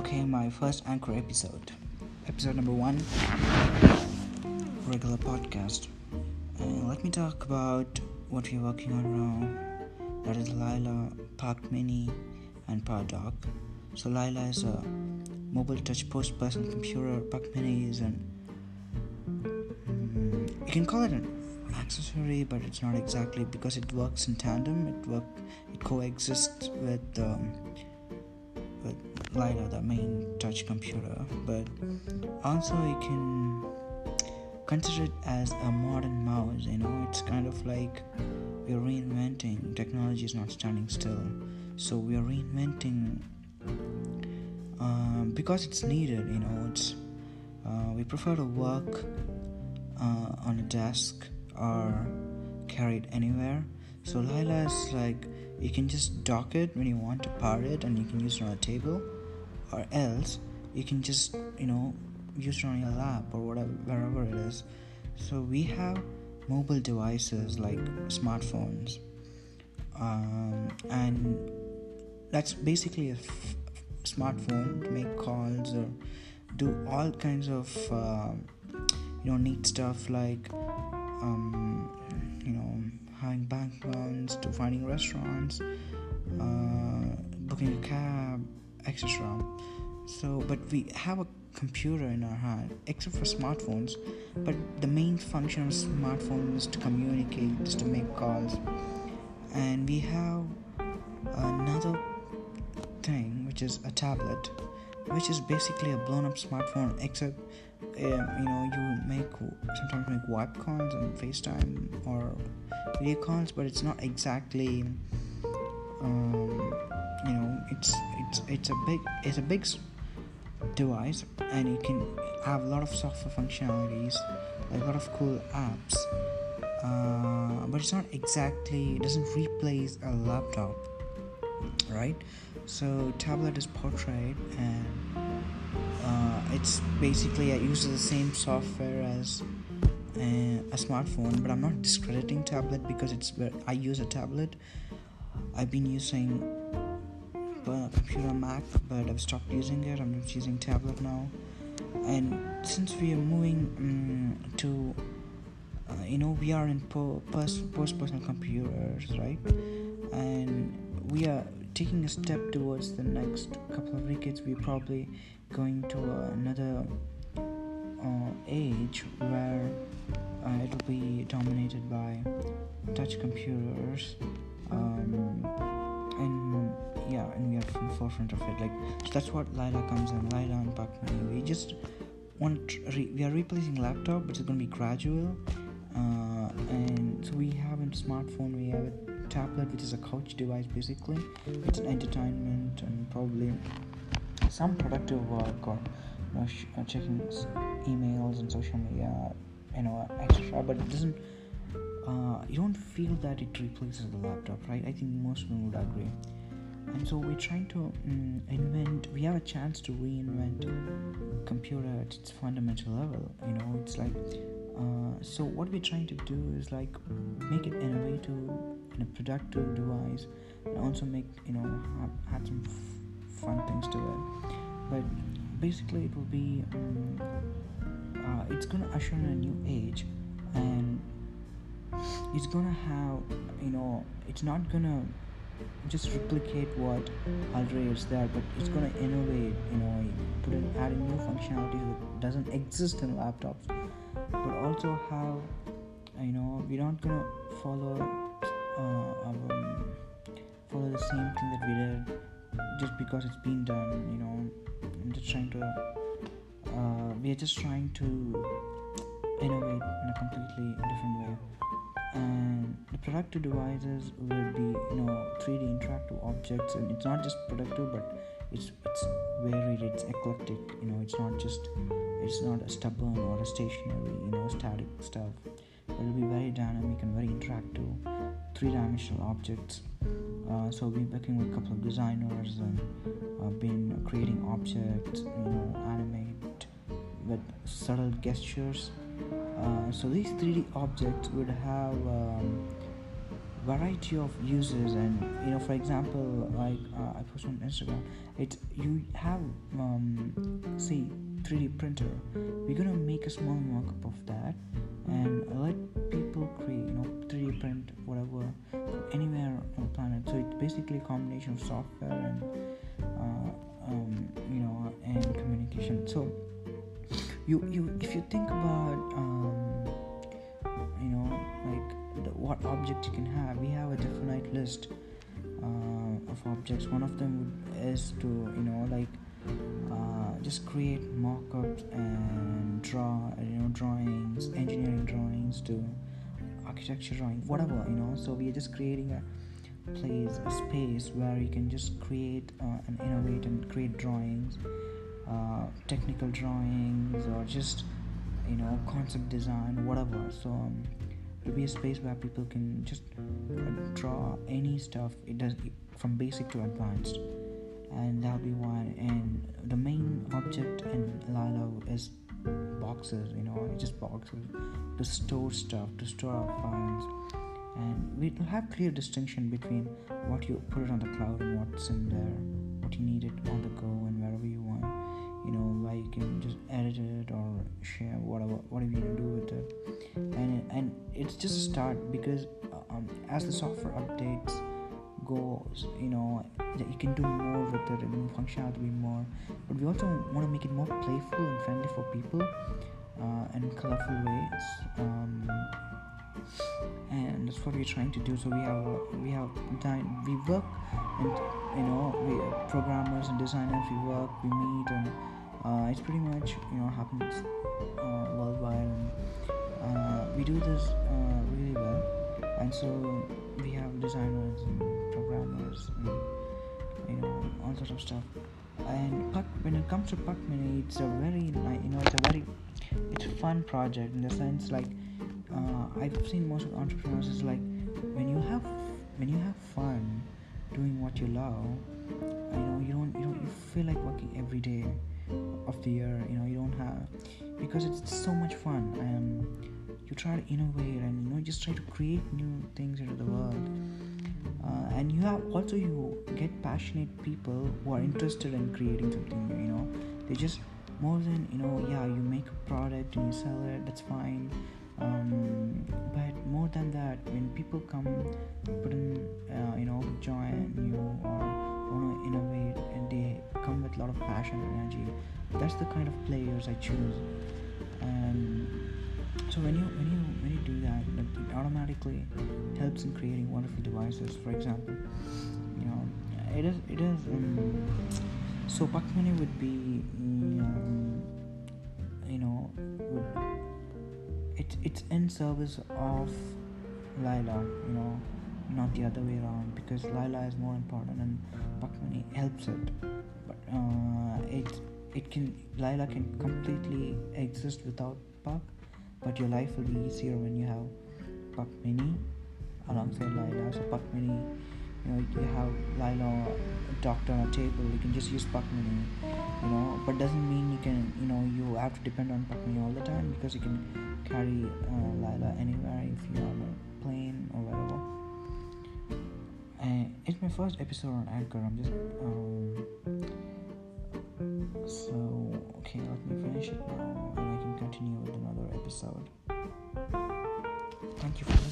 Okay, my first Anchor episode. Episode number 1, regular podcast. And let me talk about what we're working on now. That is Lila, Park Mini, and Pardog. So Lila is a mobile touch post-person computer. Park Mini is you can call it an accessory, but it's not exactly because it works in tandem. It coexists with Lila, the main touch computer, but also you can consider it as a modern mouse. It's kind of like we're reinventing. Technology is not standing still, so we are reinventing because it's needed. We prefer to work on a desk or carry it anywhere. So Lila is like you can just dock it when you want to power it, and you can use it on a table, or else you can just use it on your lap or whatever, wherever it is. So we have mobile devices like smartphones, and that's basically a smartphone to make calls or do all kinds of neat stuff like having bank accounts, to finding restaurants, booking a cab, etc. So, but we have a computer in our hand, except for smartphones. But the main function of smartphones is to communicate, is to make calls. And we have another thing, which is a tablet, which is basically a blown-up smartphone, except you sometimes make web calls and FaceTime or video calls, but it's not exactly it's a big device, and you can have a lot of software functionalities, like a lot of cool apps, but it's not exactly, it doesn't replace a laptop, right? So tablet is portrait, and it's basically, it uses the same software as a smartphone, but I'm not discrediting tablet because I use a tablet. I've been using a computer Mac, but I've stopped using it. I'm just using tablet now. And since we are moving to we are in post-personal computers, right? And we are taking a step towards the next couple of decades. We're probably going to another age where it will be dominated by touch computers, and we are in the forefront of it. So that's what Lila comes in. Lila and Park Mini. We are replacing laptop, but it's going to be gradual. And so we have a smartphone, we have a tablet, which is a couch device basically. It's an entertainment and probably some productive work, or checking emails and social media, etc. But it doesn't. You don't feel that it replaces the laptop, right? I think most of them would agree. And so we're trying to invent. We have a chance to reinvent computer at its fundamental level. It's like. So what we're trying to do is like make it innovative and a productive device, and also make add some fun things to it. But basically it will be it's gonna usher in a new age, and it's gonna have it's not gonna just replicate what already is there, but it's gonna innovate, add in new functionalities that doesn't exist in laptops, but also have we're not gonna follow the same thing that we did just because it's been done. We are just trying to innovate in a completely different way. And the productive devices will be 3D interactive objects, and it's not just productive, but it's varied, it's eclectic. It's not a stubborn or a stationary static stuff. It will be very dynamic and very interactive, three-dimensional objects. So we've been working with a couple of designers and been creating objects, animate with subtle gestures. So these 3D objects would have variety of users. And for example, like I post on Instagram, it's you have say 3D printer. We're gonna make a small mock-up of that and let people create 3D print whatever from anywhere on the planet. So it's basically a combination of software and and communication. So you if you think about like what object you can have, we have a definite list of objects. One of them is to just create mock-ups and draw drawings, engineering drawings to architecture drawing, whatever. So we are just creating a space where you can just create and innovate and create drawings, technical drawings, or just concept design, whatever. So it'll be a space where people can just draw any stuff. It does from basic to advanced, and that'll be one. And the main object in Lilo is boxes. It's just boxes to store stuff, to store our files. And we'll have clear distinction between what you put it on the cloud and what's in there, what you need it on the go and wherever you want. Where you can just edit it or share whatever you can do with it. And it's just a start, because as the software updates goes, that you can do more with it and functionality will be more. But we also want to make it more playful and friendly for people and in colorful ways. And that's what we're trying to do. So we work, and we programmers and designers, we work, we meet, and it's pretty much happens worldwide, and we do this really well. And so we have designers and programmers and all sorts of stuff. And when it comes to Puck Mini, it's a very it's a fun project, in the sense like I've seen most of the entrepreneurs is like when you have fun doing what you love, you feel like working every day of the year. You don't have, because it's so much fun, and you try to innovate and just try to create new things into the world. And you get passionate people who are interested in creating something new. They just more than you make a product and you sell it, that's fine. But more than that, when people come put in join you or want to innovate, and they come with a lot of passion and energy, that's the kind of players I choose. And so when you do that, it automatically helps in creating wonderful devices. For example, it is so Puck Mini would be it's in service of Lila, not the other way around, because Lila is more important and Puck Mini helps it. But Lila can completely exist without Puck, but your life will be easier when you have Puck Mini alongside Lila. So Puck Mini, you have Lila docked on a table, you can just use Puck Mini, but doesn't mean you can, you have to depend on Puck Mini all the time, because you can carry Lila anywhere if you're on a plane or wherever. And it's my first episode on Anchor. I'm just okay, let me finish it now, and I can continue with another episode. Thank you for